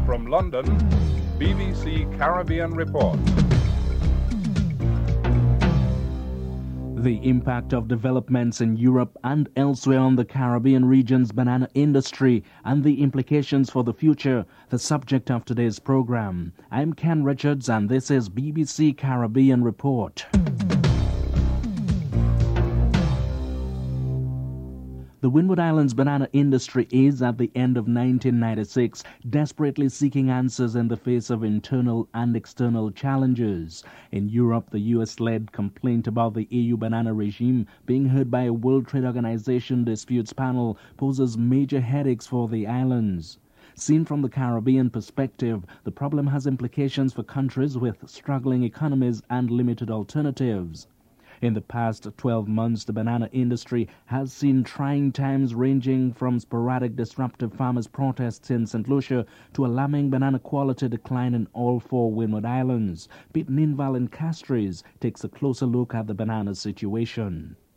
From London, BBC Caribbean Report. The impact of developments in Europe and elsewhere on the Caribbean region's banana industry and the implications for the future, the subject of today's program. I'm Ken Richards and this is BBC Caribbean Report. The Windward Islands banana industry is, at the end of 1996, desperately seeking answers in the face of internal and external challenges. In Europe, the US-led complaint about the EU banana regime being heard by a World Trade Organization disputes panel poses major headaches for the islands. Seen from the Caribbean perspective, the problem has implications for countries with struggling economies and limited alternatives. In the past 12 months, the banana industry has seen trying times ranging from sporadic disruptive farmers' protests in St. Lucia to alarming banana quality decline in all four Windward Islands. Pete Ninval in Castries takes a closer look at the banana situation.